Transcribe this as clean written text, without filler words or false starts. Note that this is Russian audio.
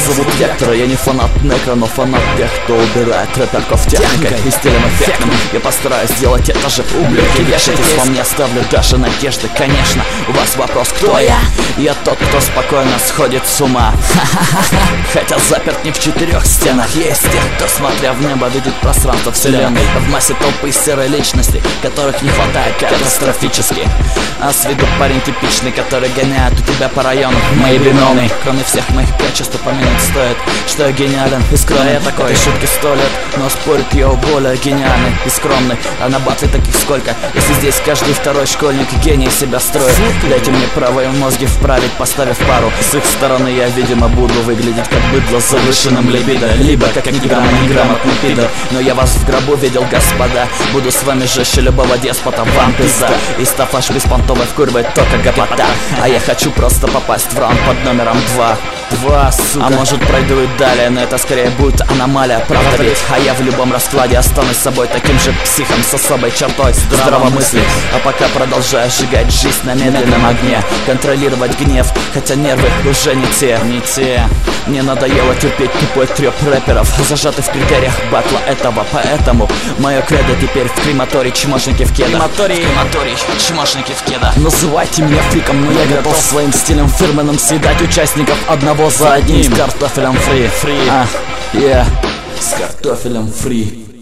зовут Вектор, я не фанат некро, но фанат тех, кто убирает рэперков техникой и стилем эффектным. Я постараюсь сделать это же. Ублюдки, вешайтесь, вам не оставлю даже надежды. Конечно, у вас вопрос, кто я? Я тот, кто спокойно сходит с ума. Хотя заперт не в 4 стенах. Есть те, кто, смотря в небо, видит пространство вселенной. В массе толпы серой личности, которых не хватает катастрофически. А с виду парень типичный, который гоняет у тебя по району. Мои биноны, кроме всех моих качеств, упомянуть стоит, что я гениален и скромный. Я такой, этой шутки 100 лет, но спорит я более гениальный и скромный. А на батле таких сколько, если здесь каждый второй школьник гений себя строит. Дайте мне право и мозги вправить, поставив пару. С их стороны я, видимо, буду выглядеть как быдло с завышенным либидо, либо как неграмотный пидор. Но я вас в гробу видел, господа. Буду с вами жестче любого деспота, вам пизда. И став аж беспонтовой вкуривает только гопота. А я хочу просто попасть в раунд под номером 2, сука. А может пройду и далее, но это скорее будет аномалия. Правда ведь, а я в любом раскладе останусь собой таким же психом с особой чертой здравомыслия. А пока продолжаю сжигать жизнь на медленном огне, контролировать гнев, хотя нервы уже не те. Мне надоело терпеть тупой трёп рэперов, зажатый в критериях батла этого. Поэтому мое кредо теперь в крематорий, чмошники в кедах. Крематорий, чмошники в кедах. Называйте меня фриком, но я готов своим стилем фирменным съедать участников одного за одним. С картофелем фри. С картофелем фри.